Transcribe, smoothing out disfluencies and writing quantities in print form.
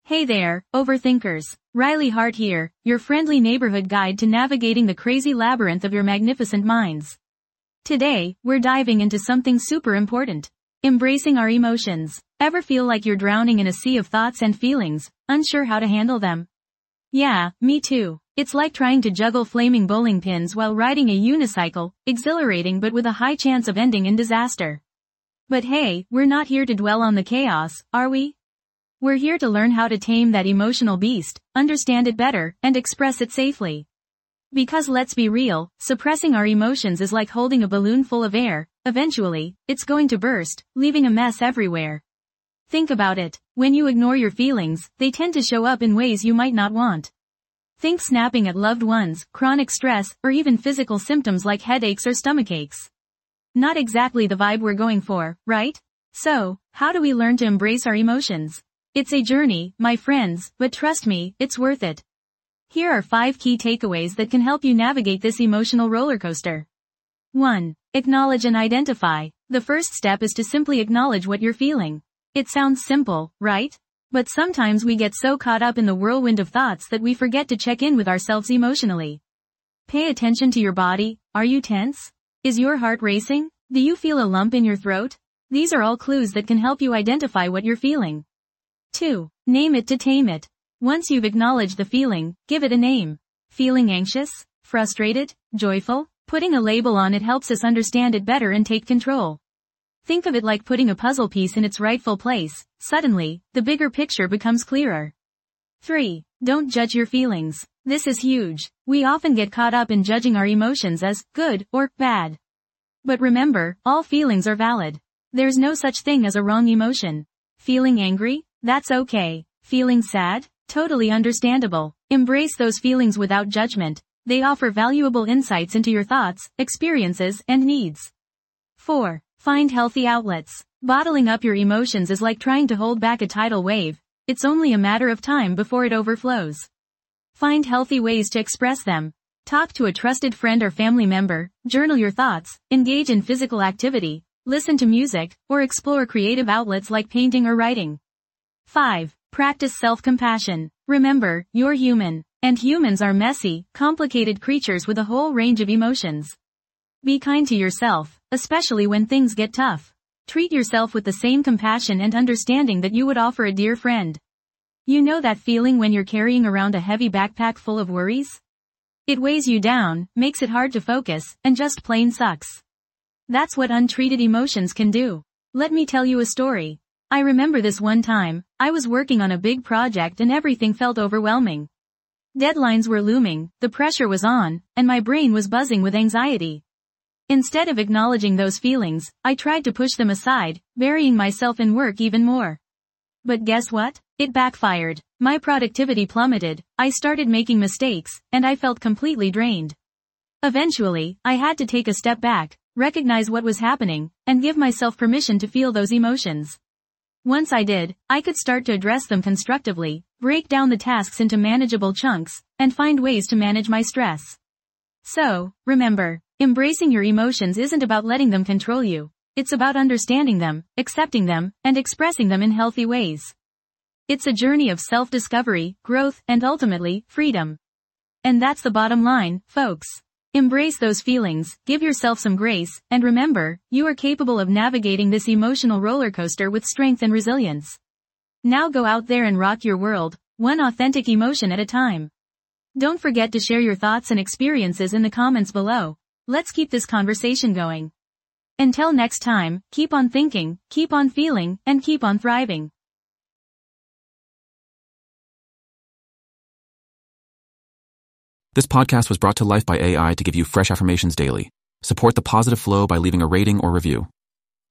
Hey there, overthinkers. Riley Hart here, your friendly neighborhood guide to navigating the crazy labyrinth of your magnificent minds. Today, we're diving into something super important. Embracing our emotions. Ever feel like you're drowning in a sea of thoughts and feelings, unsure how to handle them? Yeah, me too. It's like trying to juggle flaming bowling pins while riding a unicycle, exhilarating but with a high chance of ending in disaster. But hey, we're not here to dwell on the chaos, are we? We're here to learn how to tame that emotional beast, understand it better, and express it safely. Because let's be real, suppressing our emotions is like holding a balloon full of air. Eventually, it's going to burst, leaving a mess everywhere. Think about it. When you ignore your feelings, they tend to show up in ways you might not want. Think snapping at loved ones, chronic stress, or even physical symptoms like headaches or stomachaches. Not exactly the vibe we're going for, right? So, how do we learn to embrace our emotions? It's a journey, my friends, but trust me, it's worth it. Here are 5 key takeaways that can help you navigate this emotional roller coaster. 1. Acknowledge and identify. The first step is to simply acknowledge what you're feeling. It sounds simple, right? But sometimes we get so caught up in the whirlwind of thoughts that we forget to check in with ourselves emotionally. Pay attention to your body. Are you tense? Is your heart racing? Do you feel a lump in your throat? These are all clues that can help you identify what you're feeling. 2. Name it to tame it. Once you've acknowledged the feeling, give it a name. Feeling anxious? Frustrated? Joyful? Putting a label on it helps us understand it better and take control. Think of it like putting a puzzle piece in its rightful place. Suddenly, the bigger picture becomes clearer. 3. Don't judge your feelings. This is huge. We often get caught up in judging our emotions as good or bad. But remember, all feelings are valid. There's no such thing as a wrong emotion. Feeling angry? That's okay. Feeling sad? Totally understandable. Embrace those feelings without judgment. They offer valuable insights into your thoughts, experiences, and needs. 4. Find healthy outlets. Bottling up your emotions is like trying to hold back a tidal wave. It's only a matter of time before it overflows. Find healthy ways to express them. Talk to a trusted friend or family member, journal your thoughts, engage in physical activity, listen to music, or explore creative outlets like painting or writing. 5. Practice self-compassion. Remember, you're human, and humans are messy, complicated creatures with a whole range of emotions. Be kind to yourself, especially when things get tough. Treat yourself with the same compassion and understanding that you would offer a dear friend. You know that feeling when you're carrying around a heavy backpack full of worries? It weighs you down, makes it hard to focus, and just plain sucks. That's what untreated emotions can do. Let me tell you a story. I remember this one time, I was working on a big project and everything felt overwhelming. Deadlines were looming, the pressure was on, and my brain was buzzing with anxiety. Instead of acknowledging those feelings, I tried to push them aside, burying myself in work even more. But guess what? It backfired. My productivity plummeted, I started making mistakes, and I felt completely drained. Eventually, I had to take a step back, recognize what was happening, and give myself permission to feel those emotions. Once I did, I could start to address them constructively, break down the tasks into manageable chunks, and find ways to manage my stress. So, remember, embracing your emotions isn't about letting them control you. It's about understanding them, accepting them, and expressing them in healthy ways. It's a journey of self-discovery, growth, and ultimately, freedom. And that's the bottom line, folks. Embrace those feelings, give yourself some grace, and remember, you are capable of navigating this emotional roller coaster with strength and resilience. Now go out there and rock your world, one authentic emotion at a time. Don't forget to share your thoughts and experiences in the comments below. Let's keep this conversation going. Until next time, keep on thinking, keep on feeling, and keep on thriving. This podcast was brought to life by AI to give you fresh affirmations daily. Support the positive flow by leaving a rating or review.